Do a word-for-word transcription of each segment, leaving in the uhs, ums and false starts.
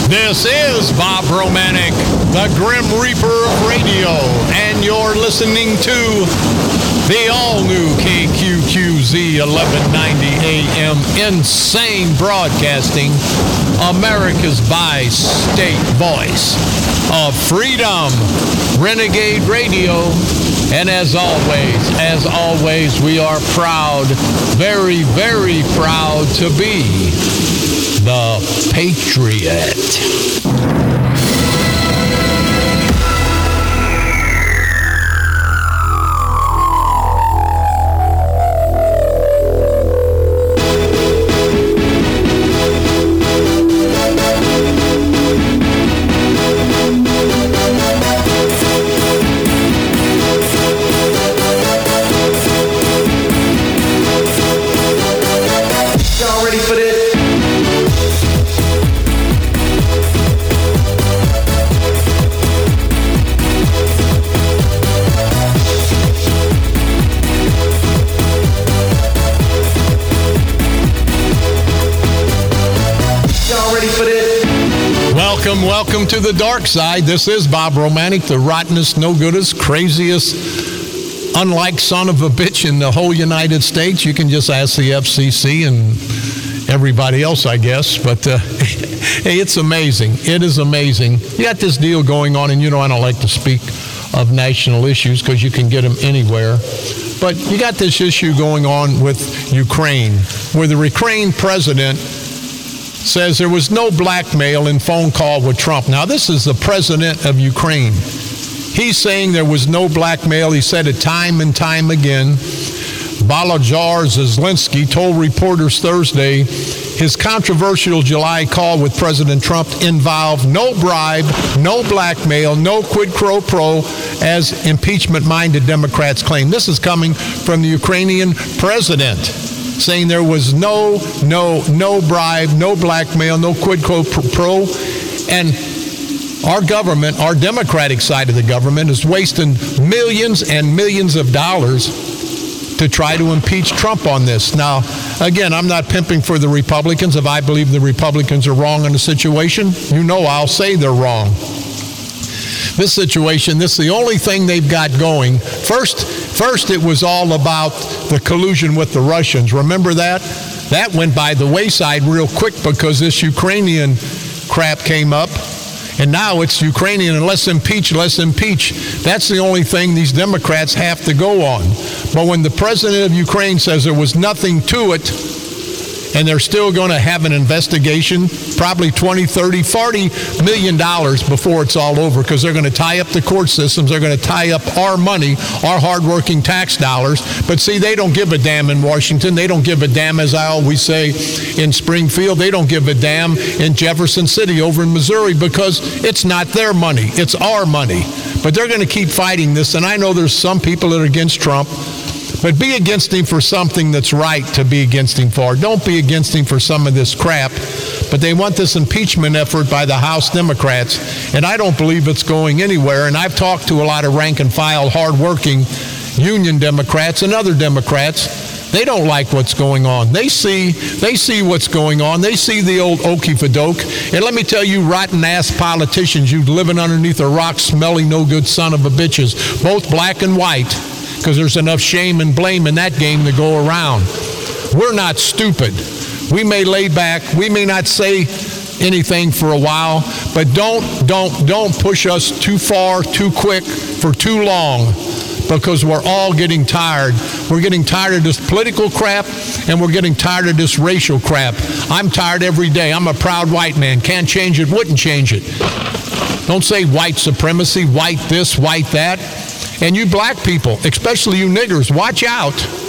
This is Bob Romanek, the Grim Reaper of radio, and you're listening to the all-new K Q Q Z eleven ninety A M Insane Broadcasting, America's bi-state voice of freedom, Renegade Radio. And as always, as always, we are proud, very, very proud to be the Patriot. Welcome, welcome to the dark side. This is Bob Romanek, the rottenest, no-goodest, craziest, unlike son of a bitch in the whole United States. You can just ask the F C C and everybody else, I guess. But, uh, hey, it's amazing. It is amazing. You got this deal going on, and you know I don't like to speak of national issues because you can get them anywhere. But you got this issue going on with Ukraine, where the Ukraine president says there was no blackmail in phone call with Trump. Now, this is the president of Ukraine. He's saying there was no blackmail. He said it time and time again. Volodymyr Zelensky told reporters Thursday his controversial July call with President Trump involved no bribe, no blackmail, no quid pro quo, as impeachment-minded Democrats claim. This is coming from the Ukrainian president, saying there was no, no, no bribe, no blackmail, no quid pro pro. And our government, our Democratic side of the government, is wasting millions and millions of dollars to try to impeach Trump on this. Now, again, I'm not pimping for the Republicans. If I believe the Republicans are wrong in the situation, you know I'll say they're wrong. This situation, this is the only thing they've got going. First, first it was all about the collusion with the Russians. Remember that? That went by the wayside real quick because this Ukrainian crap came up. And now it's Ukrainian, and let's impeach, let's impeach. That's the only thing these Democrats have to go on. But when the president of Ukraine says there was nothing to it, and they're still going to have an investigation, probably twenty, thirty, forty million dollars before it's all over, because they're going to tie up the court systems. They're going to tie up our money, our hardworking tax dollars. But see, they don't give a damn in Washington. They don't give a damn, as I always say, in Springfield. They don't give a damn in Jefferson City over in Missouri, because it's not their money. It's our money. But they're going to keep fighting this. And I know there's some people that are against Trump. But be against him for something that's right to be against him for. Don't be against him for some of this crap. But they want this impeachment effort by the House Democrats, and I don't believe it's going anywhere. And I've talked to a lot of rank and file, hardworking Union Democrats and other Democrats. They don't like what's going on. They see, they see what's going on. They see the old okey-fa-doke. And let me tell you, rotten-ass politicians, you living underneath a rock, smelly, no-good son of a bitches, both black and white, because there's enough shame and blame in that game to go around. We're not stupid. We may lay back. We may not say anything for a while, but don't, don't, don't push us too far, too quick, for too long, because we're all getting tired. We're getting tired of this political crap, and we're getting tired of this racial crap. I'm tired every day. I'm a proud white man. Can't change it, wouldn't change it. Don't say white supremacy, white this, white that. And you black people, especially you niggers, watch out.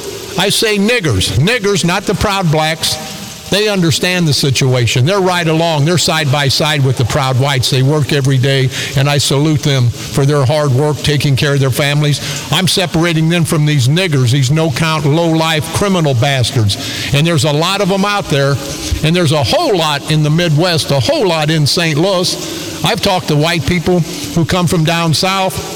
I say niggers. Niggers, not the proud blacks. They understand the situation. They're right along. They're side by side with the proud whites. They work every day, and I salute them for their hard work, taking care of their families. I'm separating them from these niggers, these no-count, low-life criminal bastards. And there's a lot of them out there, and there's a whole lot in the Midwest, a whole lot in Saint Louis. I've talked to white people who come from down south,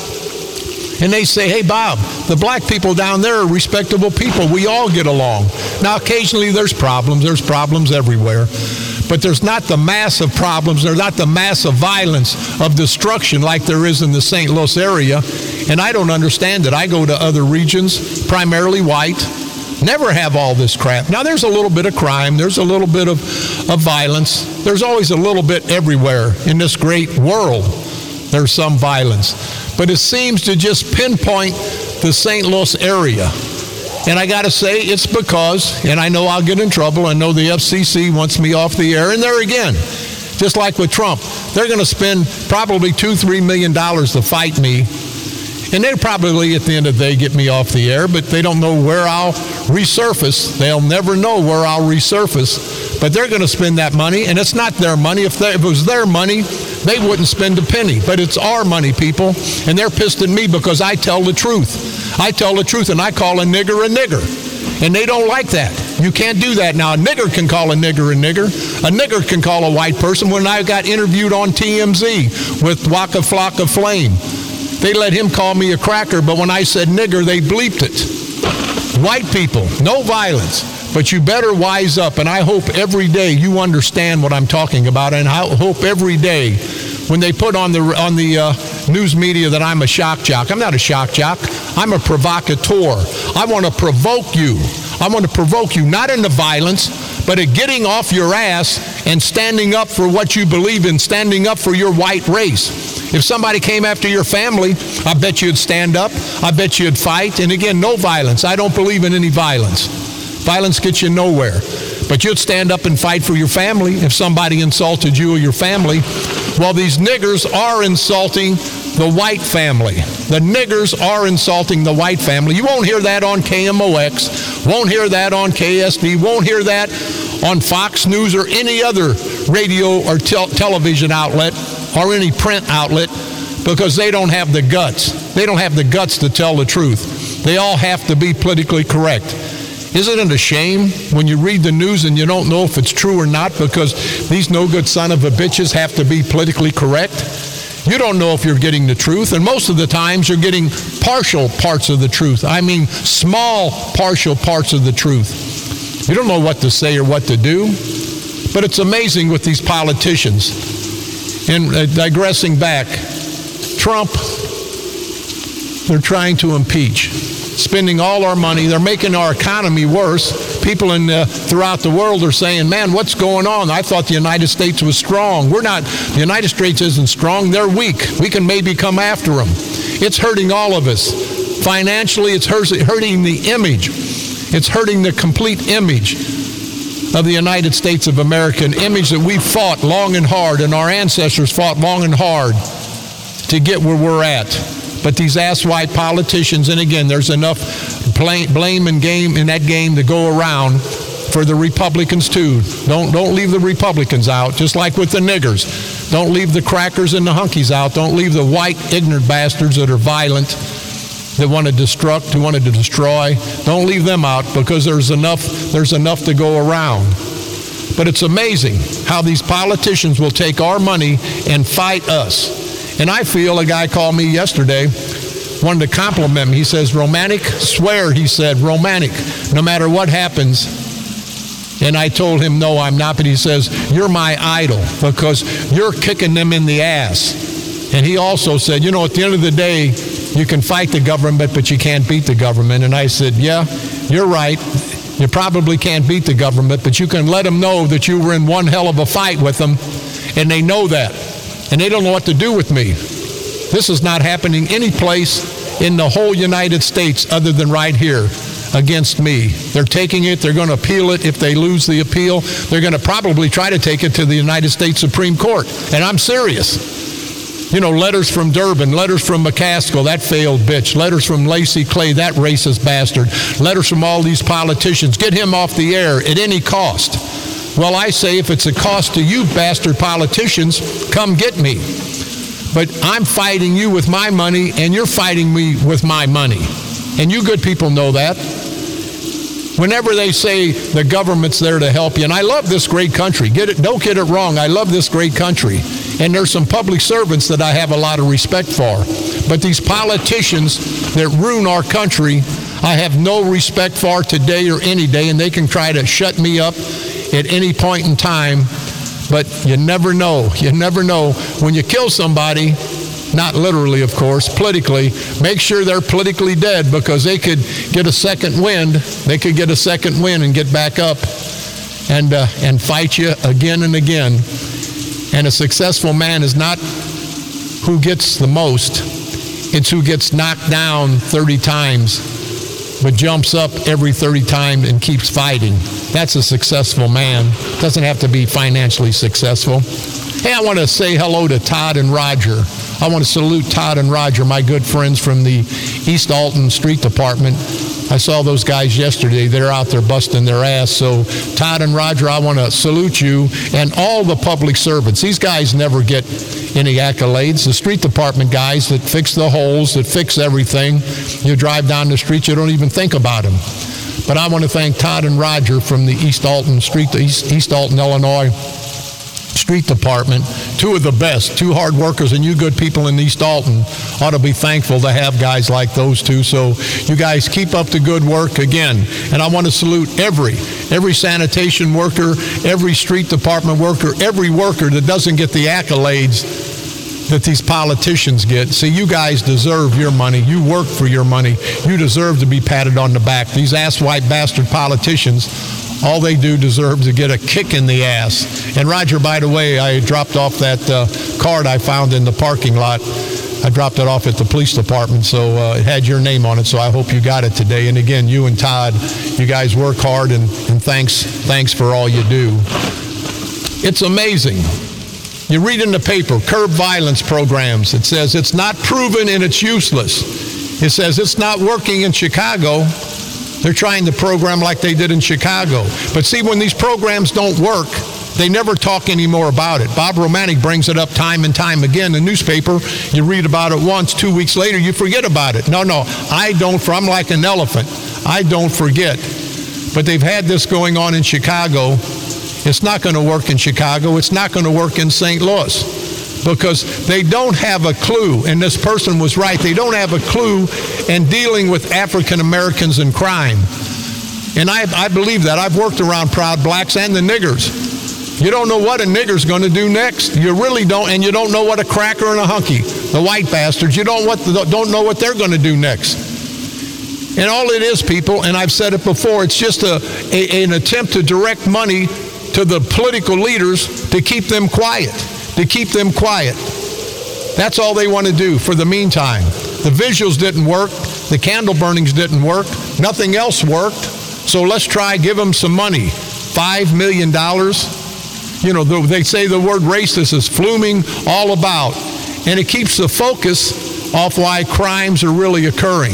and they say, hey, Bob, the black people down there are respectable people. We all get along. Now, occasionally there's problems. There's problems everywhere. but there's not the massive problems, there's not the massive violence of destruction like there is in the Saint Louis area. And I don't understand it. I go to other regions, primarily white, never have all this crap. Now, there's a little bit of crime. There's a little bit of, of violence. There's always a little bit everywhere in this great world. There's some violence. But it seems to just pinpoint the Saint Louis area. And I got to say, it's because, and I know I'll get in trouble. I know the F C C wants me off the air. And there again, just like with Trump, they're going to spend probably two, three million dollars to fight me. And they'll probably, at the end of the day, get me off the air, but they don't know where I'll resurface. They'll never know where I'll resurface. But they're going to spend that money, and it's not their money. If, they, if it was their money, they wouldn't spend a penny. But it's our money, people, and they're pissed at me because I tell the truth. I tell the truth, and I call a nigger a nigger. And they don't like that. You can't do that now. A nigger can call a nigger a nigger. A nigger can call a white person. When I got interviewed on T M Z with Waka Flocka Flame, they let him call me a cracker, but when I said nigger, they bleeped it. White people, no violence, but you better wise up, and I hope every day you understand what I'm talking about, and I hope every day when they put on the on the uh, news media that I'm a shock jock. I'm not a shock jock. I'm a provocateur. I want to provoke you. I want to provoke you, not into violence, but at getting off your ass and standing up for what you believe in, standing up for your white race. If somebody came after your family, I bet you'd stand up. I bet you'd fight. And again, no violence. I don't believe in any violence. Violence gets you nowhere. But you'd stand up and fight for your family if somebody insulted you or your family. Well, these niggers are insulting the white family. The niggers are insulting the white family. You won't hear that on K M O X. Won't hear that on K S D. Won't hear that on Fox News or any other radio or tel- television outlet or any print outlet, because they don't have the guts. They don't have the guts to tell the truth. They all have to be politically correct. Isn't it a shame when you read the news and you don't know if it's true or not because these no-good son of a bitches have to be politically correct? You don't know if you're getting the truth, and most of the times you're getting partial parts of the truth. I mean, small partial parts of the truth. You don't know what to say or what to do, but it's amazing with these politicians. And uh, digressing back, Trump, they're trying to impeach, spending all our money. They're making our economy worse. People in uh, throughout the world are saying, man, what's going on? I thought the United States was strong. We're not. The United States isn't strong. They're weak. We can maybe come after them. It's hurting all of us. Financially, it's hurting the image. It's hurting the complete image of the United States of America, an image that we fought long and hard, and our ancestors fought long and hard to get where we're at. But these ass-white politicians, and again, there's enough blame and game in that game to go around for the Republicans too. Don't don't leave the Republicans out, just like with the niggers. Don't leave the crackers and the hunkies out. Don't leave the white, ignorant bastards that are violent, that want to destruct, who wanted to destroy. Don't leave them out, because there's enough, there's enough to go around. But it's amazing how these politicians will take our money and fight us. And I feel, a guy called me yesterday, wanted to compliment me. He says, Romantic, swear, he said, Romantic, no matter what happens. And I told him, no, I'm not. But he says, you're my idol because you're kicking them in the ass. And he also said, you know, at the end of the day, you can fight the government, but you can't beat the government. And I said, yeah, you're right. You probably can't beat the government, but you can let them know that you were in one hell of a fight with them, and they know that. And they don't know what to do with me. This is not happening any place in the whole United States other than right here against me. They're taking it. They're going to appeal it. If they lose the appeal, they're going to probably try to take it to the United States Supreme Court. And I'm serious. You know, letters from Durbin, letters from McCaskill, that failed bitch, letters from Lacey Clay, that racist bastard, letters from all these politicians. Get him off the air at any cost. Well, I say, if it's a cost to you bastard politicians, come get me. But I'm fighting you with my money, and you're fighting me with my money. And you good people know that. Whenever they say the government's there to help you, and I love this great country. Get it? Don't get it wrong. I love this great country. And there's some public servants that I have a lot of respect for. But these politicians that ruin our country, I have no respect for today or any day, and they can try to shut me up at any point in time. But you never know. You never know. When you kill somebody, not literally, of course, politically, make sure they're politically dead, because they could get a second wind. They could get a second wind and get back up and uh, and fight you again and again. And a successful man is not who gets the most. It's who gets knocked down thirty times, but jumps up every thirty times and keeps fighting. That's a successful man. Doesn't have to be financially successful. Hey, I want to say hello to Todd and Roger. I want to salute Todd and Roger, my good friends from the East Alton Street Department. I saw those guys yesterday. They're out there busting their ass. So Todd and Roger, I want to salute you and all the public servants. These guys never get any accolades. The street department guys that fix the holes, that fix everything. You drive down the street, you don't even think about them. But I want to thank Todd and Roger from the East Alton Street, East, East Alton, Illinois Street Department. Two of the best, two hard workers, and you good people in East Alton ought to be thankful to have guys like those two. So you guys keep up the good work again. And I want to salute every, every sanitation worker, every street department worker, every worker that doesn't get the accolades that these politicians get. See, you guys deserve your money. You work for your money. You deserve to be patted on the back. These ass-white bastard politicians, all they do deserve to get a kick in the ass. And Roger, by the way, I dropped off that uh, card I found in the parking lot. I dropped it off at the police department, so uh, it had your name on it, so I hope you got it today. And again, you and Todd, you guys work hard, and, and thanks, thanks for all you do. It's amazing. You read in the paper, curb violence programs. It says it's not proven and it's useless. It says it's not working in Chicago. They're trying to program like they did in Chicago. But see, when these programs don't work, they never talk anymore about it. Bob Romanek brings it up time and time again. The newspaper, you read about it once, two weeks later, you forget about it. No, no, I don't, I'm like an elephant. I don't forget. But they've had this going on in Chicago. It's not going to work in Chicago. It's not going to work in Saint Louis, because they don't have a clue, and this person was right, they don't have a clue in dealing with African Americans and crime. And I, I believe that. I've worked around Proud Blacks and the niggers. You don't know what a nigger's going to do next. You really don't, and you don't know what a cracker and a hunky, the white bastards, you don't, what, don't know what they're going to do next. And all it is, people, and I've said it before, it's just a, a an attempt to direct money to the political leaders to keep them quiet, to keep them quiet. That's all they want to do for the meantime. The visuals didn't work. The candle burnings didn't work. Nothing else worked. So let's try, give them some money. Five million dollars. You know, they say the word racist is fluming all about. And it keeps the focus off why crimes are really occurring.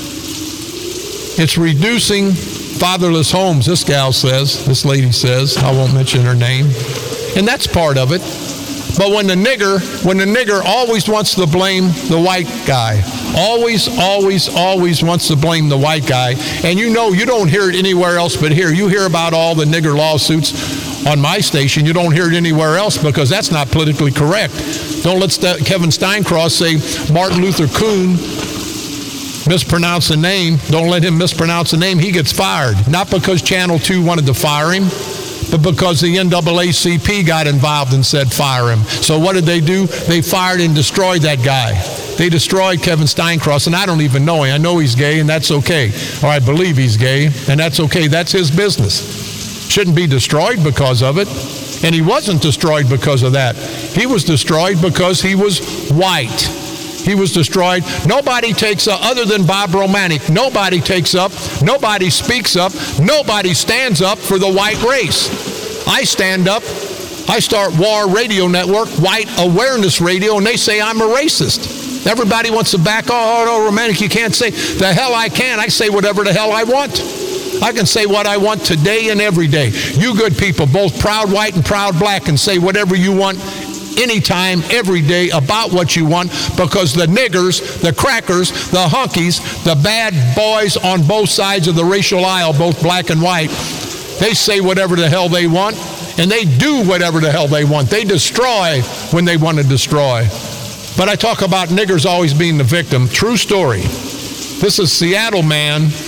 It's reducing fatherless homes, this gal says, this lady says, I won't mention her name. And that's part of it. But when the nigger, when the nigger always wants to blame the white guy, always, always, always wants to blame the white guy, and you know you don't hear it anywhere else but here. You hear about all the nigger lawsuits on my station. You don't hear it anywhere else because that's not politically correct. Don't let St- Kevin Steincross say Martin Luther Kuhn mispronounce the name. Don't let him mispronounce the name. He gets fired. Not because Channel two wanted to fire him, but because the N double A C P got involved and said fire him. So what did they do? They fired and destroyed that guy. They destroyed Kevin Steincross, and I don't even know him. I know he's gay, and that's okay. Or I believe he's gay, and that's okay. That's his business. Shouldn't be destroyed because of it. And he wasn't destroyed because of that. He was destroyed because he was white. He was destroyed. Nobody takes up, other than Bob Romanek, nobody takes up, nobody speaks up, nobody stands up for the white race. I stand up. I start W A R Radio Network, White Awareness Radio, and they say I'm a racist. Everybody wants to back, oh, no, Romanek, you can't say. The hell I can. I say whatever the hell I want. I can say what I want today and every day. You good people, both proud white and proud black, can say whatever you want anytime, every day, about what you want, because the niggers, the crackers, the hunkies, the bad boys on both sides of the racial aisle, both black and white, they say whatever the hell they want, and they do whatever the hell they want. They destroy when they want to destroy. But I talk about niggers always being the victim. True story. This is Seattle man.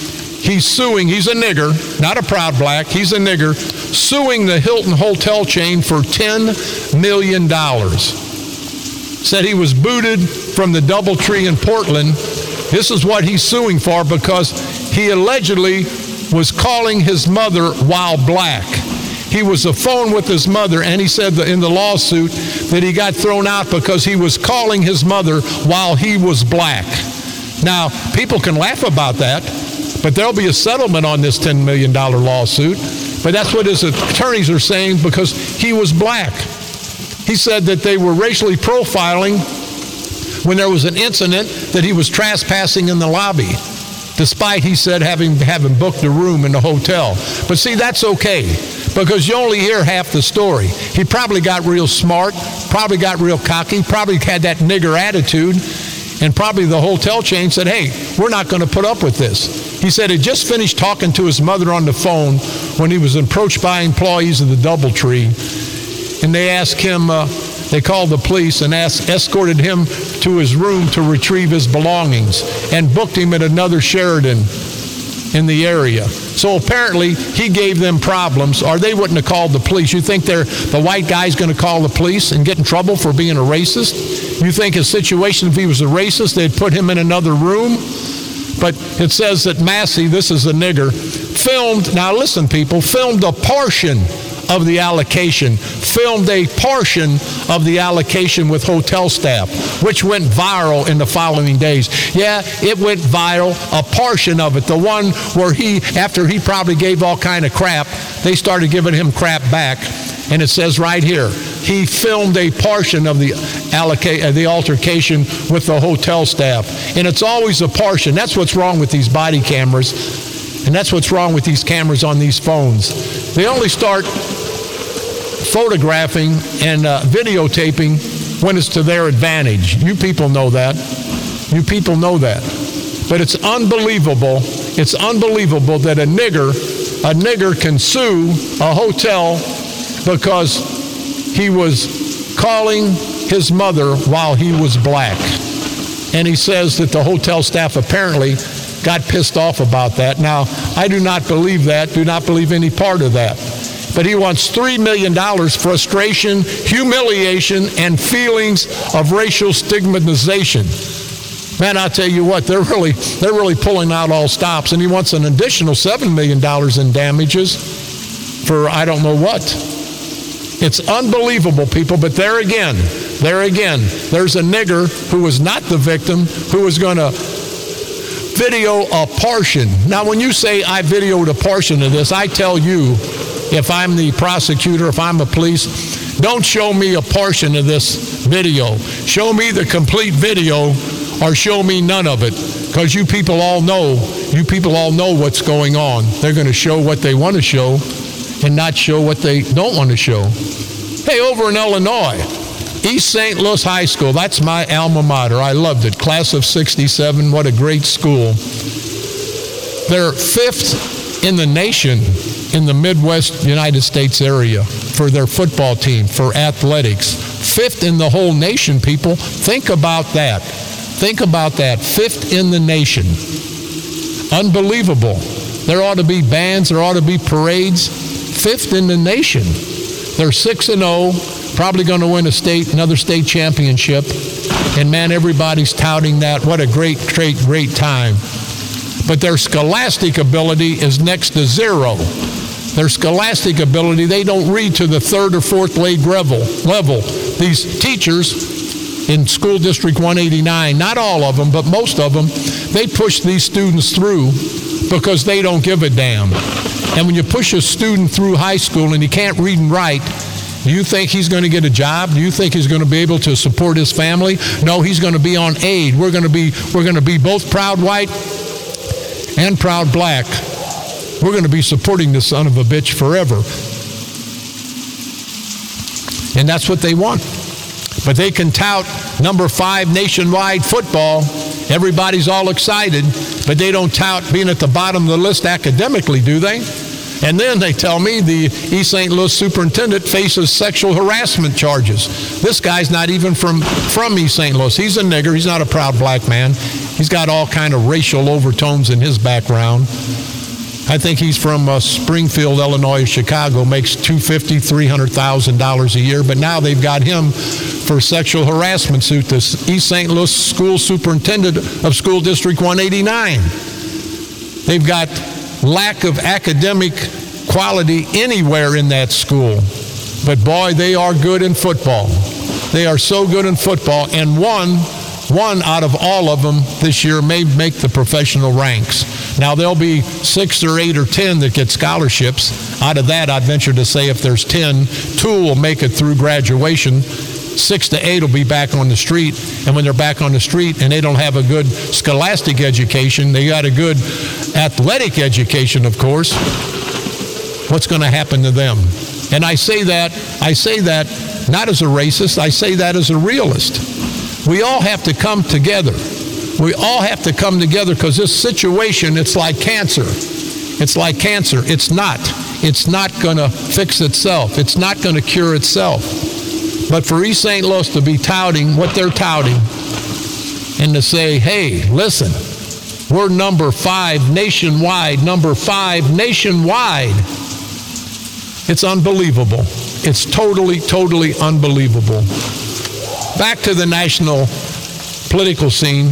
he's suing, he's a nigger, not a proud black, he's a nigger, suing the Hilton hotel chain for ten million dollars. Said he was booted from the DoubleTree in Portland. This is what he's suing for because he allegedly was calling his mother while black. He was on the phone with his mother, and he said that in the lawsuit that he got thrown out because he was calling his mother while he was black. Now, people can laugh about that, but there'll be a settlement on this ten million dollars lawsuit. But that's what his attorneys are saying because he was black. He said that they were racially profiling when there was an incident that he was trespassing in the lobby, despite, he said, having, having booked a room in the hotel. But see, that's okay, because you only hear half the story. He probably got real smart, probably got real cocky, probably had that nigger attitude, and probably the hotel chain said, hey, we're not going to put up with this. He said he just finished talking to his mother on the phone when he was approached by employees of the DoubleTree, and they asked him, uh, they called the police and asked, escorted him to his room to retrieve his belongings and booked him at another Sheraton in the area. So apparently he gave them problems, or they wouldn't have called the police. You think they're, the white guy's going to call the police and get in trouble for being a racist? You think his situation, if he was a racist, they'd put him in another room? But it says that Massey, this is a nigger, filmed, now listen people, filmed a portion of the allocation, filmed a portion of the allocation with hotel staff, which went viral in the following days. Yeah, it went viral, a portion of it. The one where he, after he probably gave all kind of crap, they started giving him crap back. And it says right here, he filmed a portion of the alloca- the altercation with the hotel staff. And it's always a portion. That's what's wrong with these body cameras. And that's what's wrong with these cameras on these phones. They only start photographing and uh, videotaping when it's to their advantage. You people know that. You people know that. But it's unbelievable. It's unbelievable that a nigger, a nigger can sue a hotel because he was calling his mother while he was black. And he says that the hotel staff apparently got pissed off about that. Now, I do not believe that, do not believe any part of that. But he wants three million dollars frustration, humiliation, and feelings of racial stigmatization. Man, I'll tell you what, they're really, they're really pulling out all stops. And he wants an additional seven million dollars in damages for I don't know what. It's unbelievable, people, but there again, there again, there's a nigger who was not the victim, who was going to video a portion. Now, when you say I videoed a portion of this, I tell you, if I'm the prosecutor, if I'm the police, don't show me a portion of this video. Show me the complete video or show me none of it, because you people all know, you people all know what's going on. They're going to show what they want to show and not show what they don't want to show. Hey, over in Illinois, East Saint Louis High School, that's my alma mater. I loved it. Class of sixty-seven, what a great school. They're fifth in the nation in the Midwest United States area for their football team, for athletics. Fifth in the whole nation, people. Think about that. Think about that. Fifth in the nation. Unbelievable. There ought to be bands, there ought to be parades. Fifth in the nation. They're six and oh, probably going to win a state, another state championship. And man, everybody's touting that. What a great, great, great time. But their scholastic ability is next to zero. Their scholastic ability, they don't read to the third or fourth grade level. level. These teachers in School District one eighty-nine, not all of them, but most of them, they push these students through because they don't give a damn. And when you push a student through high school and he can't read and write, do you think he's going to get a job? Do you think he's going to be able to support his family? No, he's going to be on aid. We're going to be, we're going to be both proud white and proud black. We're going to be supporting this son of a bitch forever. And that's what they want. But they can tout number five nationwide football. Everybody's all excited, but they don't tout being at the bottom of the list academically, do they? And then they tell me the East Saint Louis superintendent faces sexual harassment charges. This guy's not even from, from East Saint Louis. He's a nigger. He's not a proud black man. He's got all kind of racial overtones in his background. I think he's from uh, Springfield, Illinois, or Chicago, makes two hundred fifty thousand dollars, three hundred thousand dollars a year. But now they've got him for sexual harassment suit, the East Saint Louis School Superintendent of School District one eighty-nine. They've got lack of academic quality anywhere in that school. But boy, they are good in football. They are so good in football. And one, one out of all of them this year may make the professional ranks. Now, there'll be six or eight or ten that get scholarships. Out of that, I'd venture to say if there's ten, two will make it through graduation. Six to eight will be back on the street. And when they're back on the street and they don't have a good scholastic education, they got a good athletic education, of course, what's going to happen to them? And I say that, I say that not as a racist, I say that as a realist. We all have to come together. We all have to come together because this situation, it's like cancer. It's like cancer. It's not. It's not going to fix itself. It's not going to cure itself. But for East Saint Louis to be touting what they're touting and to say, hey, listen, we're number five nationwide, number five nationwide. It's unbelievable. It's totally, totally unbelievable. Back to the national political scene.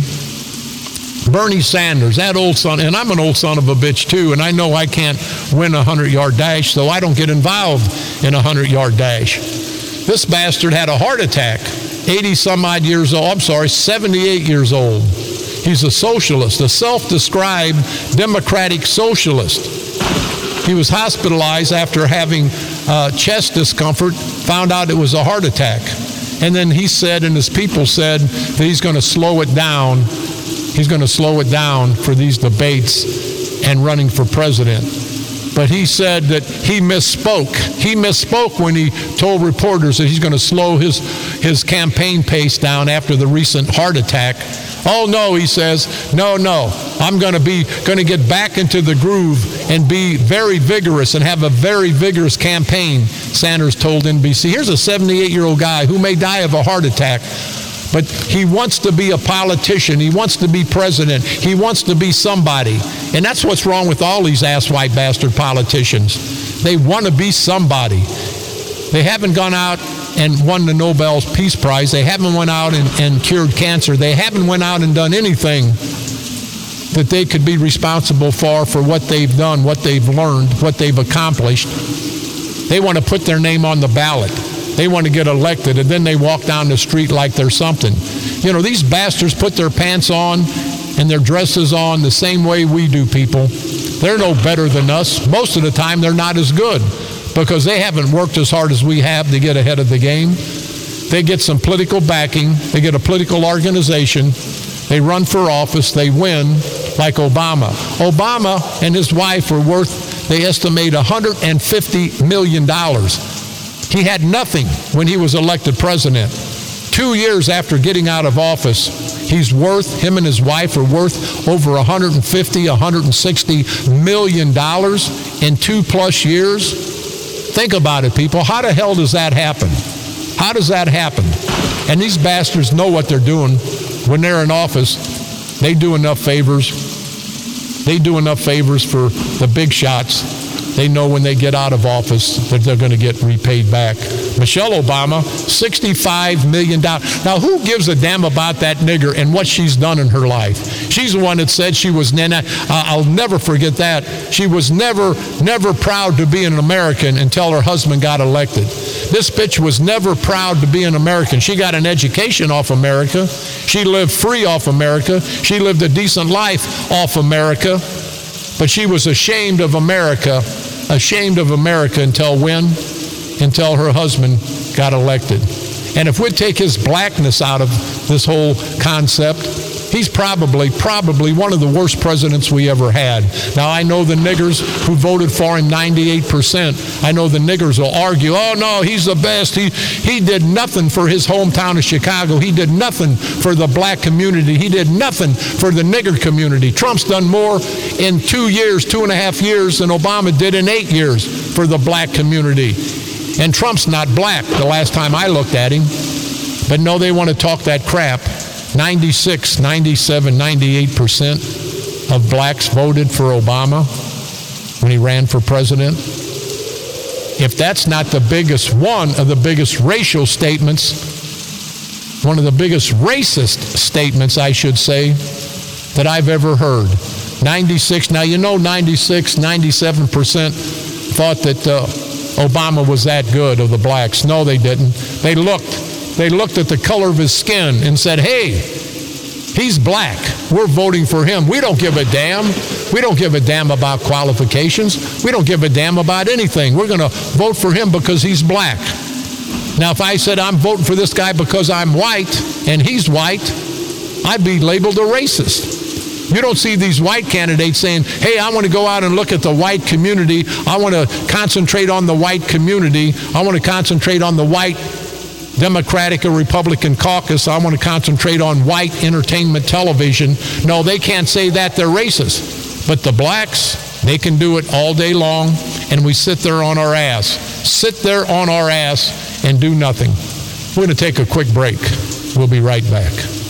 Bernie Sanders, that old son, and I'm an old son of a bitch too, and I know I can't win a hundred-yard dash, so I don't get involved in a hundred-yard dash. This bastard had a heart attack, eighty-some-odd years old, I'm sorry, seventy-eight years old. He's a socialist, a self-described democratic socialist. He was hospitalized after having uh, chest discomfort, found out it was a heart attack. And then he said, and his people said, that he's going to slow it down. He's going to slow it down for these debates and running for president. But he said that he misspoke. He misspoke when he told reporters that he's going to slow his, his campaign pace down after the recent heart attack. Oh, no, he says, no, no, I'm going to be going to get back into the groove and be very vigorous and have a very vigorous campaign, Sanders told N B C. Here's a seventy-eight-year-old guy who may die of a heart attack, but he wants to be a politician. He wants to be president. He wants to be somebody. And that's what's wrong with all these ass-white bastard politicians. They want to be somebody. They haven't gone out and won the Nobel Peace Prize. They haven't went out and, and cured cancer. They haven't went out and done anything that they could be responsible for, for what they've done, what they've learned, what they've accomplished. They want to put their name on the ballot. They want to get elected, and then they walk down the street like they're something. You know, these bastards put their pants on and their dresses on the same way we do, people. They're no better than us. Most of the time, they're not as good because they haven't worked as hard as we have to get ahead of the game. They get some political backing. They get a political organization. They run for office. They win like Obama. Obama and his wife were worth, they estimate, one hundred fifty million dollars. He had nothing when he was elected president. Two years after getting out of office, he's worth, him and his wife are worth over one hundred fifty, one hundred sixty million dollars in two plus years. Think about it, people. How the hell does that happen? How does that happen? And these bastards know what they're doing when they're in office. They do enough favors. They do enough favors for the big shots. They know when they get out of office that they're going to get repaid back. Michelle Obama, sixty-five million dollars. Now, who gives a damn about that nigger and what she's done in her life? She's the one that said she was, uh, I'll never forget that. She was never, never proud to be an American until her husband got elected. This bitch was never proud to be an American. She got an education off America. She lived free off America. She lived a decent life off America. But she was ashamed of America, ashamed of America until when? Until her husband got elected. And if we take his blackness out of this whole concept, he's probably, probably one of the worst presidents we ever had. Now, I know the niggers who voted for him, ninety-eight percent. I know the niggers will argue, oh, no, he's the best. He, he did nothing for his hometown of Chicago. He did nothing for the black community. He did nothing for the nigger community. Trump's done more in two years, two and a half years than Obama did in eight years for the black community. And Trump's not black the last time I looked at him. But no, they want to talk that crap. ninety-six, ninety-seven, ninety-eight percent of blacks voted for Obama. when he ran for president. If that's not the biggest, one of the biggest racial statements, one of the biggest racist statements, I should say, that I've ever heard. ninety-six, now you know ninety-six, ninety-seven percent thought that uh, Obama was that good of the blacks. No, they didn't. They looked, they looked at the color of his skin and said, hey, he's black. We're voting for him. We don't give a damn. We don't give a damn about qualifications. We don't give a damn about anything. We're going to vote for him because he's black. Now, if I said I'm voting for this guy because I'm white and he's white, I'd be labeled a racist. You don't see these white candidates saying, hey, I want to go out and look at the white community. I want to concentrate on the white community. I want to concentrate on the white Democratic or Republican caucus. I want to concentrate on white entertainment television. No, they can't say that. They're racist. But the blacks, they can do it all day long, and we sit there on our ass. Sit there on our ass and do nothing. We're going to take a quick break. We'll be right back.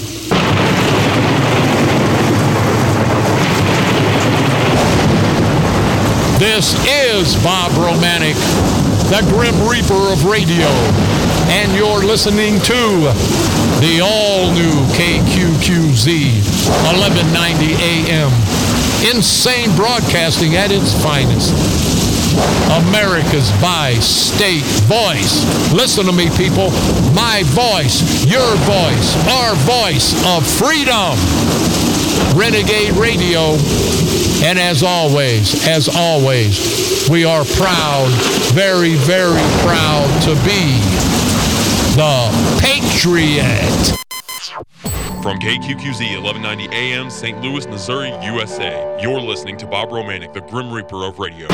This is Bob Romanek, the Grim Reaper of radio, and you're listening to the all-new K Q Q Z, eleven ninety A M. Insane broadcasting at its finest. America's bi-state voice. Listen to me, people. My voice, your voice, our voice of freedom. Renegade Radio. And as always, as always, we are proud, very, very proud to be the Patriot. From K Q Q Z eleven ninety A M, Saint Louis, Missouri, U S A, you're listening to Bob Romanek, the Grim Reaper of radio.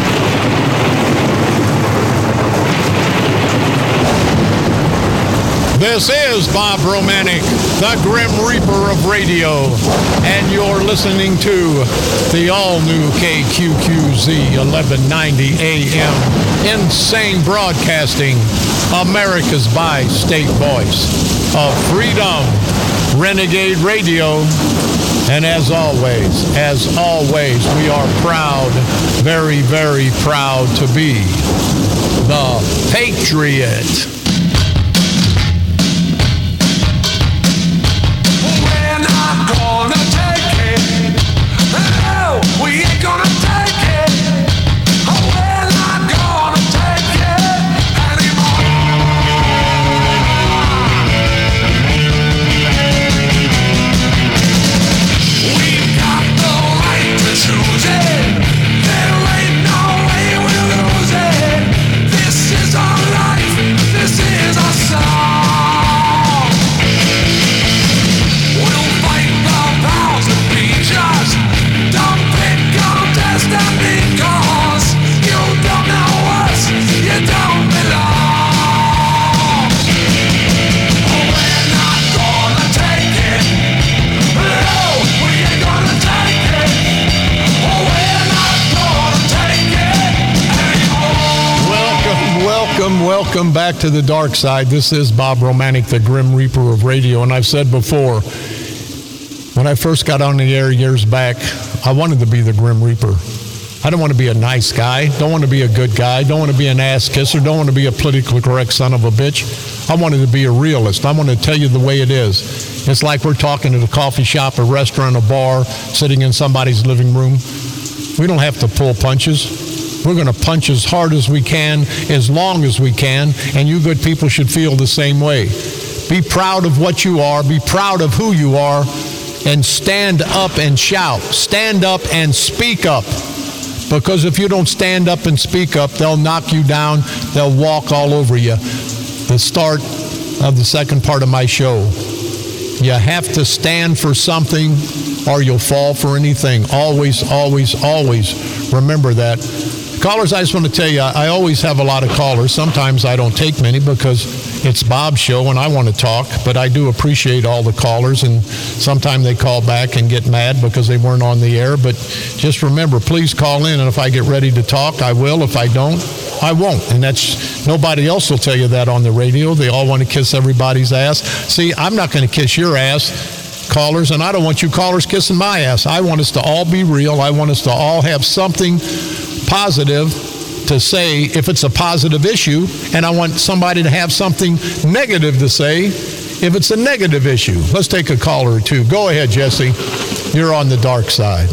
This is Bob Romanek, the Grim Reaper of radio, and you're listening to the all-new K Q Q Z eleven ninety A M. Insane broadcasting, America's bi-state voice of freedom. Renegade Radio, and as always, as always, we are proud, very, very proud to be the Patriot. We're not gonna take it. No, we ain't gonna take it. We're not gonna take it anymore. We've got the right to choose it. There ain't no way we'll lose it. This is our life. This is our song. We'll fight the powers that beat us. Don't pick contest and because you don't know us, you don't belong. We're not gonna take it. No, we ain't gonna take it. We're not gonna take it anymore. Welcome, welcome, welcome back to the dark side. This is Bob Romanek, the Grim Reaper of radio, and I've said before, when I first got on the air years back, I wanted to be the Grim Reaper. I don't want to be a nice guy, don't want to be a good guy, don't want to be an ass kisser, don't want to be a politically correct son of a bitch. I wanted to be a realist. I want to tell you the way it is. It's like we're talking at a coffee shop, a restaurant, a bar, sitting in somebody's living room. We don't have to pull punches. We're going to punch as hard as we can, as long as we can, and you good people should feel the same way. Be proud of what you are, be proud of who you are, and stand up and shout. Stand up and speak up. Because if you don't stand up and speak up, they'll knock you down, they'll walk all over you. The start of the second part of my show. You have to stand for something or you'll fall for anything. Always, always, always remember that. Callers, I just want to tell you, I always have a lot of callers. Sometimes I don't take many because it's Bob's show and I want to talk, but I do appreciate all the callers, and sometimes they call back and get mad because they weren't on the air. But just remember, please call in, and if I get ready to talk, I will. If I don't, I won't. And that's, nobody else will tell you that on the radio. They all want to kiss everybody's ass. See, I'm not going to kiss your ass. callers, and I don't want you callers kissing my ass. I want us to all be real. I want us to all have something positive to say if it's a positive issue, and I want somebody to have something negative to say if it's a negative issue. Let's take a caller or two. Go ahead, Jesse. You're on the dark side.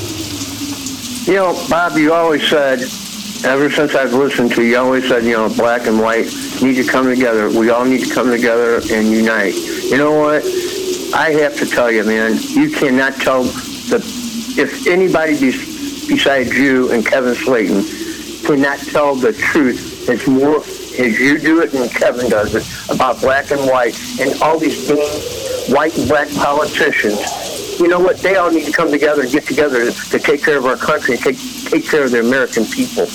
You know, Bob, you always said, ever since I've listened to you, you always said, you know, black and white need to come together. We all need to come together and unite. You know what? I have to tell you, man, you cannot tell the if anybody be, besides you and Kevin Slayton cannot tell the truth as more as you do it and Kevin does it about black and white and all these white and black politicians. You know what? They all need to come together and get together to, to take care of our country and take take care of the American people.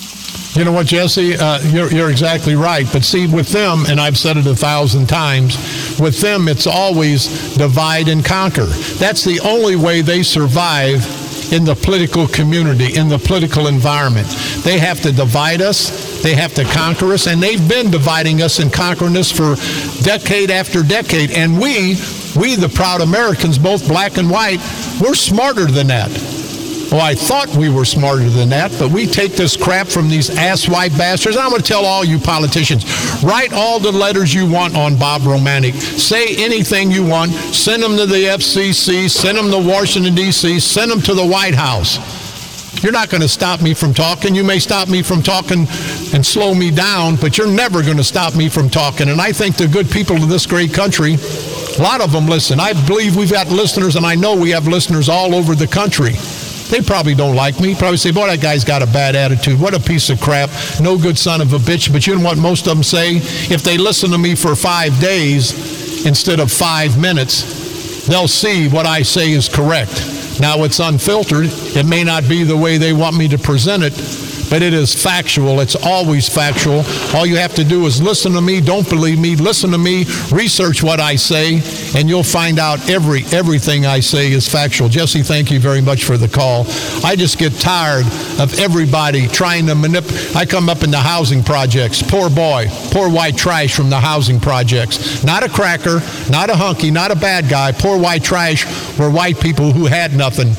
You know what, Jesse? Uh, you're, you're exactly right. But see, with them, and I've said it a thousand times, with them, it's always divide and conquer. That's the only way they survive in the political community, in the political environment. They have to divide us. They have to conquer us. And they've been dividing us and conquering us for decade after decade. And we, we the proud Americans, both black and white, we're smarter than that. Well, I thought we were smarter than that, but we take this crap from these ass-white bastards. I'm going to tell all you politicians, write all the letters you want on Bob Romanek. Say anything you want. Send them to the F C C. Send them to Washington, D C. Send them to the White House. You're not going to stop me from talking. You may stop me from talking and slow me down, but you're never going to stop me from talking. And I think the good people of this great country, a lot of them listen. I believe we've got listeners, and I know we have listeners all over the country. They probably don't like me. Probably say, boy, that guy's got a bad attitude. What a piece of crap. No good son of a bitch. But you know what most of them say? If they listen to me for five days instead of five minutes, they'll see what I say is correct. Now, it's unfiltered. It may not be the way they want me to present it, but it is factual. It's always factual. All you have to do is listen to me. Don't believe me. Listen to me. Research what I say, and you'll find out every everything I say is factual. Jesse, thank you very much for the call. I just get tired of everybody trying to manipulate. I come up in the housing projects. Poor boy, poor white trash from the housing projects. Not a cracker, not a hunky, not a bad guy. Poor white trash were white people who had nothing,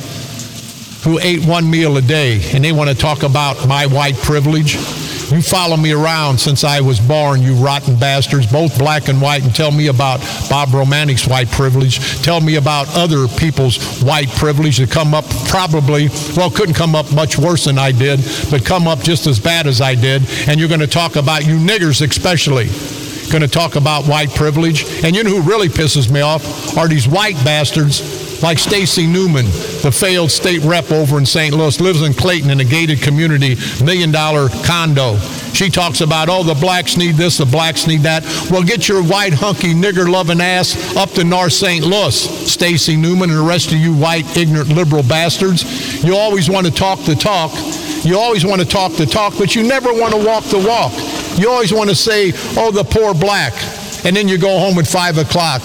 who ate one meal a day, and they want to talk about my white privilege. You follow me around since I was born, you rotten bastards, both black and white, and tell me about Bob Romanek's white privilege. Tell me about other people's white privilege that come up probably, well, couldn't come up much worse than I did, but come up just as bad as I did. And you're going to talk about, you niggers especially, going to talk about white privilege. And you know who really pisses me off are these white bastards like Stacey Newman, the failed state rep over in Saint Louis, lives in Clayton in a gated community, million dollar condo. She talks about, oh, the blacks need this, the blacks need that. Well, get your white, hunky, nigger-loving ass up to North Saint Louis, Stacey Newman and the rest of you white, ignorant, liberal bastards. You always want to talk the talk. You always want to talk the talk, but you never want to walk the walk. You always want to say, oh, the poor black. And then you go home at five o'clock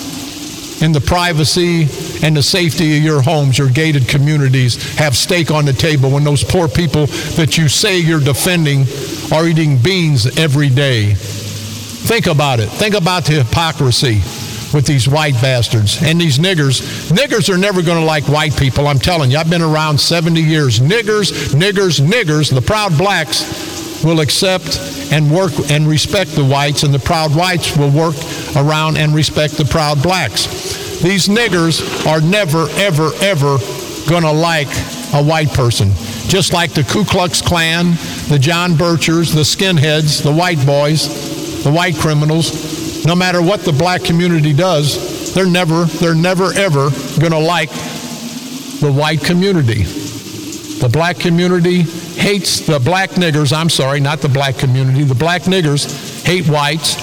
in the privacy and the safety of your homes, your gated communities, have steak on the table when those poor people that you say you're defending are eating beans every day. Think about it. Think about the hypocrisy with these white bastards and these niggers. Niggers are never going to like white people, I'm telling you. I've been around seventy years. Niggers, niggers, niggers, the proud blacks will accept and work and respect the whites, and the proud whites will work around and respect the proud blacks. These niggers are never, ever, ever going to like a white person. Just like the Ku Klux Klan, the John Birchers, the skinheads, the white boys, the white criminals. No matter what the black community does, they're never, they're never, ever going to like the white community. The black community hates the black niggers. I'm sorry, not the black community. The black niggers hate whites.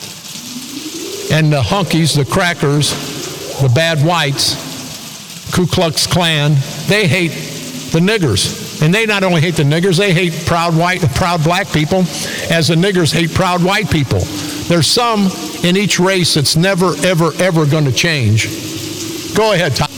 And the hunkies, the crackers, the bad whites, Ku Klux Klan, they hate the niggers. And they not only hate the niggers, they hate proud white, proud black people, as the niggers hate proud white people. There's some in each race that's never, ever, ever going to change. Go ahead, Tom.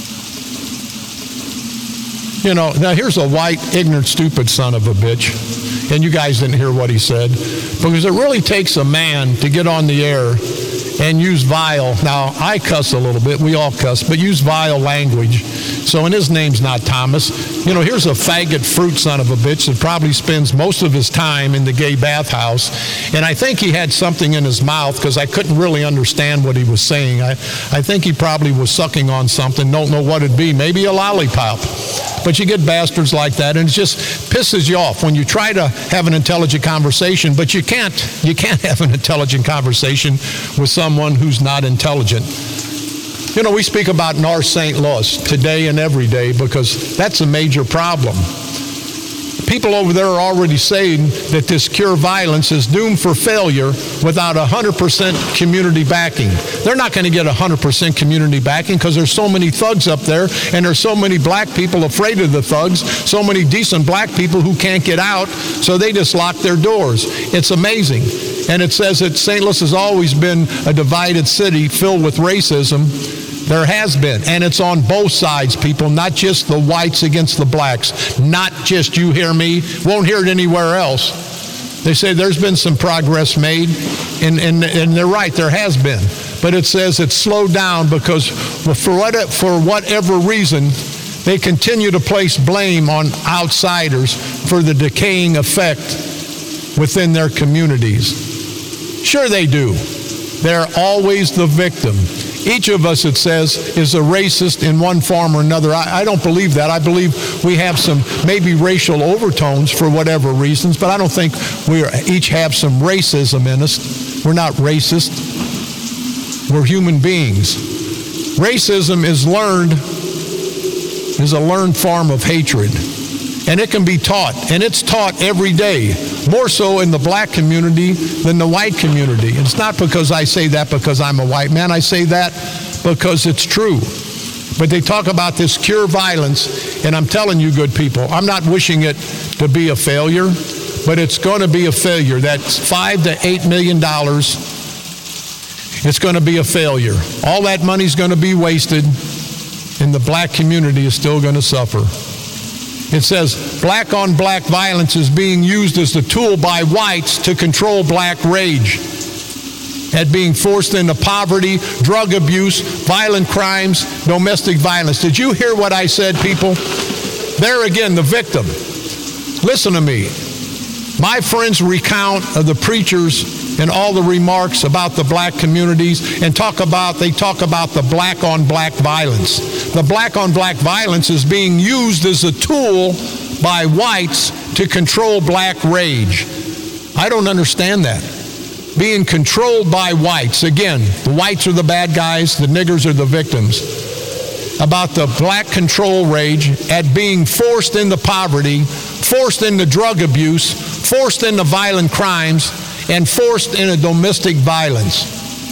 You know, now here's a white, ignorant, stupid son of a bitch. And you guys didn't hear what he said. Because it really takes a man to get on the air and use vile. Now, I cuss a little bit. We all cuss, but use vile language. So, and his name's not Thomas. You know, here's a faggot fruit son of a bitch that probably spends most of his time in the gay bathhouse. And I think he had something in his mouth because I couldn't really understand what he was saying. I, I think he probably was sucking on something. Don't know what it'd be. Maybe a lollipop. But you get bastards like that, and it just pisses you off when you try to have an intelligent conversation, but you can't. You can't have an intelligent conversation with someone who's not intelligent. You know, we speak about North Saint Louis today and every day because that's a major problem. People over there are already saying that this cure violence is doomed for failure without one hundred percent community backing. They're not going to get one hundred percent community backing because there's so many thugs up there, and there's so many black people afraid of the thugs, so many decent black people who can't get out, so they just lock their doors. It's amazing. And it says that Saint Louis has always been a divided city filled with racism. There has been, and it's on both sides, people, not just the whites against the blacks. Not just, you hear me, won't hear it anywhere else. They say there's been some progress made, and, and, and they're right, there has been. But it says it's slowed down because for, what, for whatever reason, they continue to place blame on outsiders for the decaying effect within their communities. Sure they do. They're always the victim. Each of us, it says, is a racist in one form or another. I, I don't believe that. I believe we have some maybe racial overtones for whatever reasons, but I don't think we are, each have some racism in us. We're not racist. We're human beings. Racism is learned, is a learned form of hatred. And it can be taught, and it's taught every day, more so in the black community than the white community. And it's not because I say that because I'm a white man. I say that because it's true. But they talk about this cure violence, and I'm telling you, good people, I'm not wishing it to be a failure, but it's going to be a failure. That's five to eight million dollars. It's going to be a failure. All that money's going to be wasted, and the black community is still going to suffer. It says, black on black violence is being used as the tool by whites to control black rage. At being forced into poverty, drug abuse, violent crimes, domestic violence. Did you hear what I said, people? There again, the victim. Listen to me. My friends recount of the preachers and all the remarks about the black communities and talk about, they talk about the black on black violence. The black on black violence is being used as a tool by whites to control black rage. I don't understand that. Being controlled by whites. Again, the whites are the bad guys, the niggers are the victims. About the black control rage at being forced into poverty, forced into drug abuse, forced into violent crimes, and forced into domestic violence.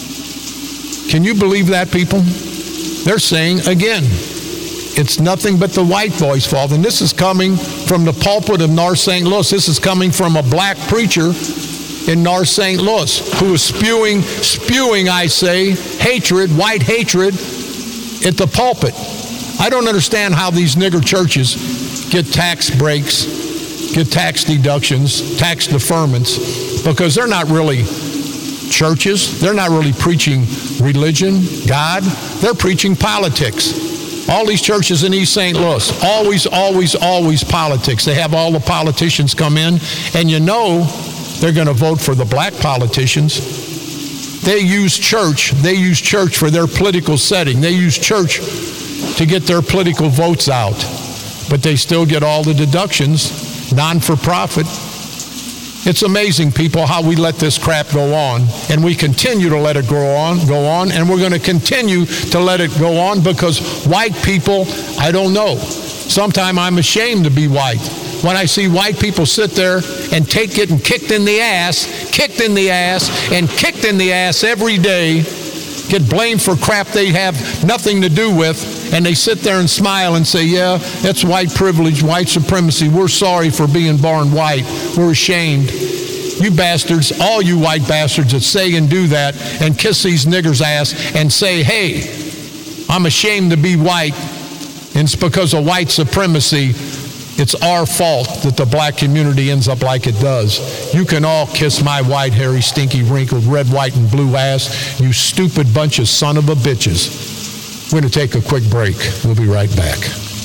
Can you believe that, people? They're saying, again, it's nothing but the white boys' fault. And this is coming from the pulpit of North Saint Louis. This is coming from a black preacher in North Saint Louis who is spewing, spewing, I say, hatred, white hatred at the pulpit. I don't understand how these nigger churches get tax breaks, get tax deductions, tax deferments, because they're not really churches. They're not really preaching religion, God. They're preaching politics. All these churches in East Saint Louis, always, always, always politics. They have all the politicians come in, and you know they're going to vote for the black politicians. They use church. They use church for their political setting. They use church to get their political votes out. But they still get all the deductions, non-for-profit. It's amazing, people, how we let this crap go on, and we continue to let it go on, go on, and we're going to continue to let it go on because white people, I don't know. Sometimes I'm ashamed to be white. When I see white people sit there and take getting kicked in the ass, kicked in the ass, and kicked in the ass every day, get blamed for crap they have nothing to do with, and they sit there and smile and say, yeah, that's white privilege, white supremacy. We're sorry for being born white. We're ashamed. You bastards, all you white bastards that say and do that and kiss these niggers' ass and say, hey, I'm ashamed to be white, and it's because of white supremacy. It's our fault that the black community ends up like it does. You can all kiss my white, hairy, stinky, wrinkled, red, white, and blue ass, you stupid bunch of son of a bitches. We're going to take a quick break. We'll be right back.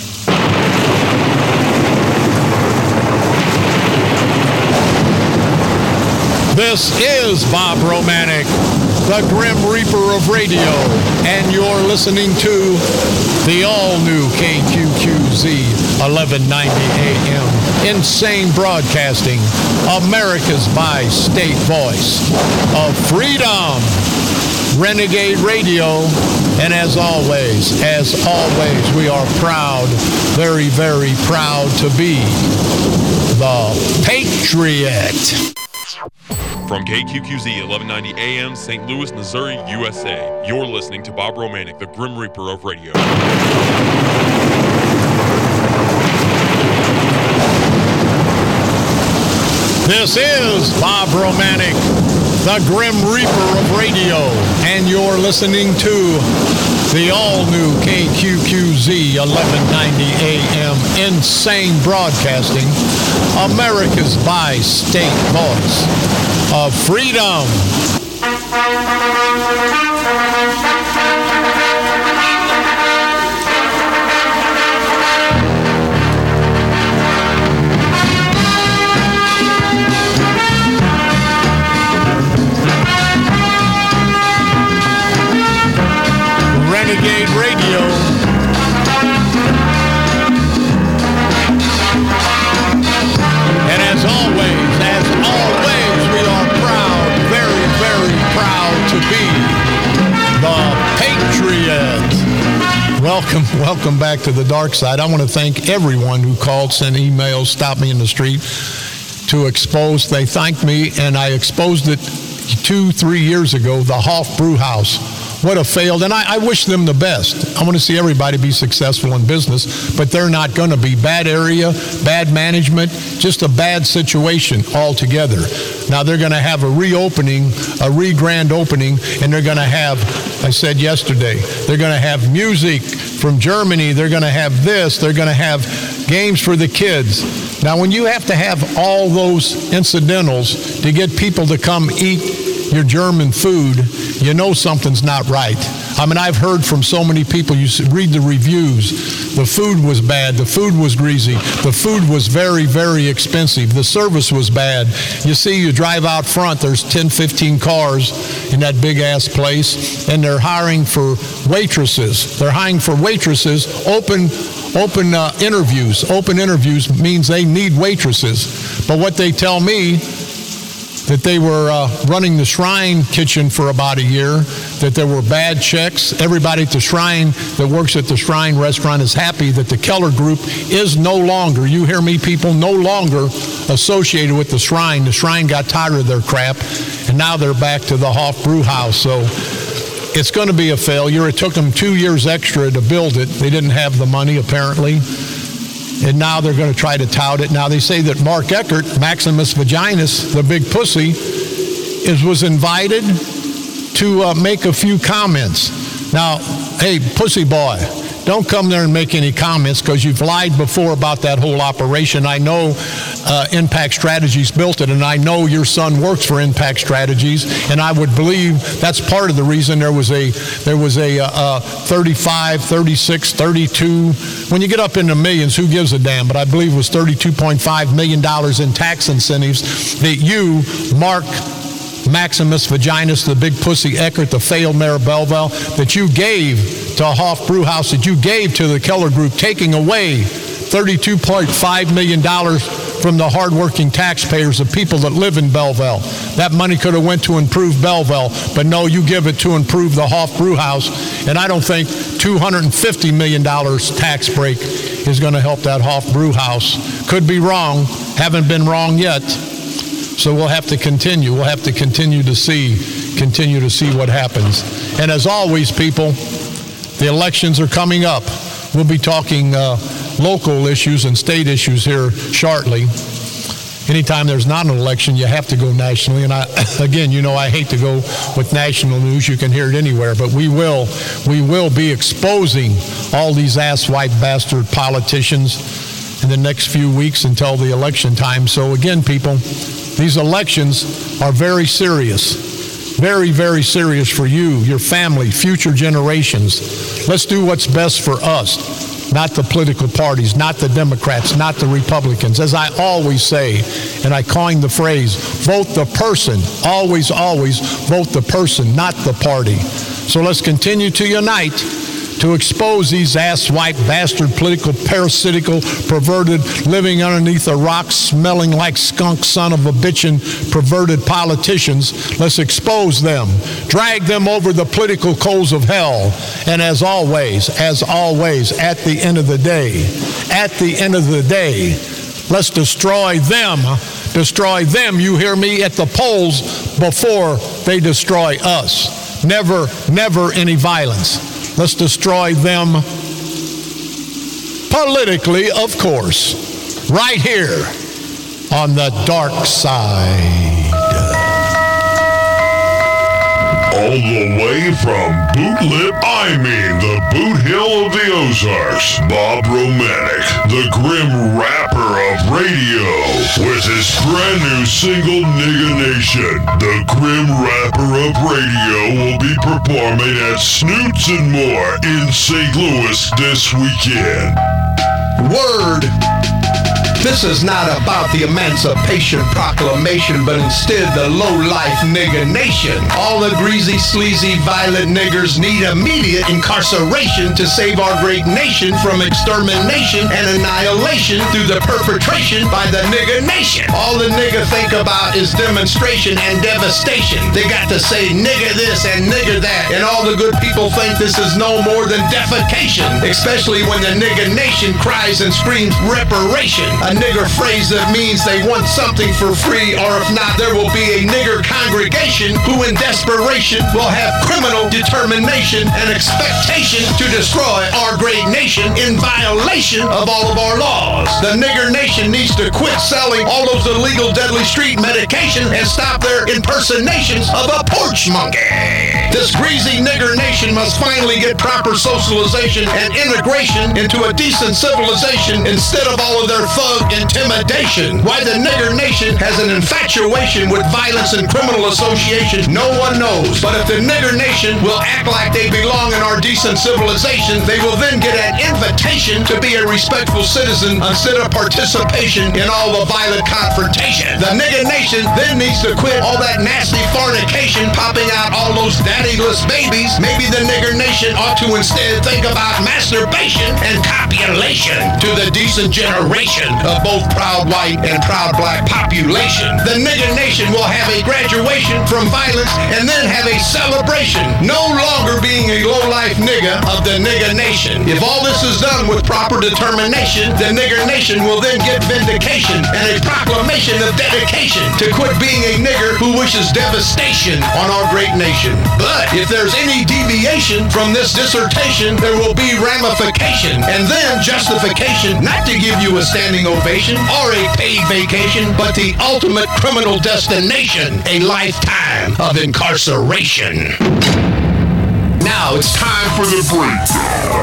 This is Bob Romanek, the Grim Reaper of radio, and you're listening to the all-new K Q Q Z eleven ninety A M, Insane Broadcasting, America's bi-state voice of freedom, Renegade Radio, and as always, as always, we are proud, very, very proud to be the Patriot. From K Q Q Z eleven ninety A M, Saint Louis, Missouri, U S A, you're listening to Bob Romanek, the Grim Reaper of radio. This is Bob Romanek, the Grim Reaper of radio, and you're listening to the all-new K Q Q Z eleven ninety A M, Insane Broadcasting, America's bi-state voice of freedom. Renegade Radio. And as always, as always, we are proud, very, very proud to be the Patriot. Welcome, welcome back to the dark side. I want to thank everyone who called, sent emails, stopped me in the street to expose. They thanked me, and I exposed it two, three years ago, the Hoff Brew House. What a failed, and I, I wish them the best. I want to see everybody be successful in business, but they're not going to be. Bad area, bad management, just a bad situation altogether. Now they're going to have a reopening, a re-grand opening, and they're going to have, I said yesterday, they're going to have music from Germany. They're going to have this. They're going to have games for the kids. Now when you have to have all those incidentals to get people to come eat your German food, you know something's not right. I mean, I've heard from so many people, you read the reviews, the food was bad, the food was greasy, the food was very, very expensive, the service was bad. You see, you drive out front, there's ten, fifteen cars in that big-ass place, and they're hiring for waitresses. They're hiring for waitresses, open open uh, interviews. Open interviews means they need waitresses. But what they tell me, that they were uh, running the Shrine Kitchen for about a year, that there were bad checks. Everybody at the Shrine that works at the Shrine restaurant is happy that the Keller Group is no longer, you hear me people, no longer associated with the Shrine. The Shrine got tired of their crap, and now they're back to the Hoff Brew House. So it's going to be a failure. It took them two years extra to build it. They didn't have the money, apparently. And now they're going to try to tout it. Now they say that Mark Eckert, Maximus Vaginas, the big pussy, is was invited to uh, make a few comments. Now, hey, pussy boy, don't come there and make any comments because you've lied before about that whole operation. I know uh, Impact Strategies built it, and I know your son works for Impact Strategies, and I would believe that's part of the reason there was a there was a uh, uh, thirty-five, thirty-six, thirty-two. When you get up into millions, who gives a damn? But I believe it was thirty-two point five million dollars in tax incentives that you, Mark Maximus Vaginas, the big pussy Eckert, the failed mayor of Belleville, that you gave to Hoff Brew House, that you gave to the Keller Group, taking away thirty-two point five million dollars from the hardworking taxpayers of people that live in Belleville. That money could have went to improve Belleville, but no, you give it to improve the Hoff Brew House, and I don't think two hundred fifty million dollars tax break is going to help that Hoff Brew House. Could be wrong, haven't been wrong yet. So we'll have to continue. We'll have to continue to see, continue to see what happens. And as always, people, the elections are coming up. We'll be talking uh, local issues and state issues here shortly. Anytime there's not an election, you have to go nationally. And I, again, you know, I hate to go with national news. You can hear it anywhere. But we will, we will be exposing all these ass-white bastard politicians in the next few weeks until the election time. So again, people, these elections are very serious, very, very serious for you, your family, future generations. Let's do what's best for us, not the political parties, not the Democrats, not the Republicans. As I always say, and I coined the phrase, vote the person. Always, always vote the person, not the party. So let's continue to unite to expose these ass-white, bastard, political, parasitical, perverted, living underneath a rock, smelling like skunk son of a bitchin' perverted politicians. Let's expose them, drag them over the political coals of hell. And as always, as always, at the end of the day, at the end of the day, let's destroy them, destroy them, you hear me, at the polls before they destroy us. Never, never any violence. Let's destroy them politically, of course, right here on the dark side. All the way from Bootlip, I mean the Boot Hill of the Ozarks, Bob Romanek, the grim rapper of radio, with his brand new single, Nigga Nation. The grim rapper of radio will be performing at Snoots and More in Saint Louis this weekend. Word! This is not about the Emancipation Proclamation, but instead the low-life nigga nation. All the greasy, sleazy, violent niggers need immediate incarceration to save our great nation from extermination and annihilation through the perpetration by the nigga nation. All the nigga think about is demonstration and devastation. They got to say nigga this and nigga that, and all the good people think this is no more than defecation, especially when the nigga nation cries and screams reparation. A nigger phrase that means they want something for free, or if not, there will be a nigger congregation who in desperation will have criminal determination and expectation to destroy our great nation in violation of all of our laws. The nigger nation needs to quit selling all those illegal deadly street medication and stop their impersonations of a porch monkey. This greasy nigger nation must finally get proper socialization and integration into a decent civilization instead of all of their thug intimidation. Why the nigger nation has an infatuation with violence and criminal association, no one knows. But if the nigger nation will act like they belong in our decent civilization, they will then get an invitation to be a respectful citizen instead of participation in all the violent confrontation. The nigger nation then needs to quit all that nasty fornication, popping out all those daddyless babies. Maybe the nigger nation ought to instead think about masturbation and copulation to the decent generation of both proud white and proud black population. The nigger nation will have a graduation from violence and then have a celebration, no longer being a low-life nigga of the nigger nation. If all this is done with proper determination, the nigger nation will then get vindication and a proclamation of dedication to quit being a nigger who wishes devastation on our great nation. But if there's any deviation from this dissertation, there will be ramification and then justification not to give you a standing ovation or a paid vacation, but the ultimate criminal destination, a lifetime of incarceration. Now it's time for the breakdown.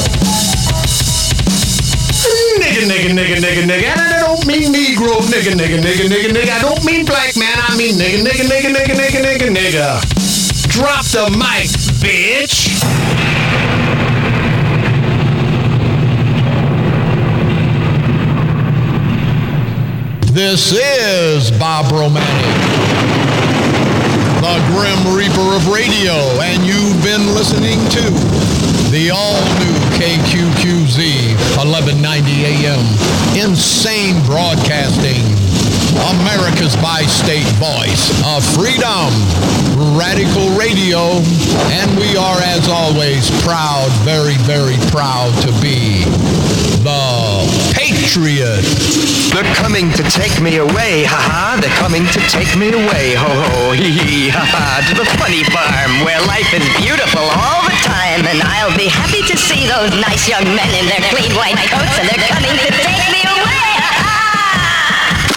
Nigga, nigga, nigga, nigga, nigga. And I don't mean Negro, nigga, nigga, nigga, nigga, nigga. I don't mean black man, I mean nigga, nigga, nigga, nigga, nigga, nigga, nigga. Drop the mic, bitch. This is Bob Romanek, the Grim Reaper of radio, and you've been listening to the all-new K Q Q Z eleven ninety A M Insane Broadcasting, America's bi-state voice of freedom, Radical Radio, and we are, as always, proud, very, very proud to be the Patriot. They're coming to take me away, ha-ha. They're coming to take me away, ho-ho, hee-hee, ha-ha. To the funny farm where life is beautiful all the time. And I'll be happy to see those nice young men in their clean white coats. And they're coming to take me away, ha-ha.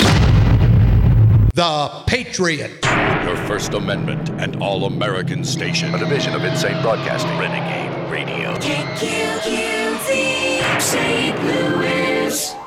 The Patriot. Your First Amendment and All-American Station. A division of Insane Broadcasting. Renegade Radio. K Q Q Z, Saint Louis.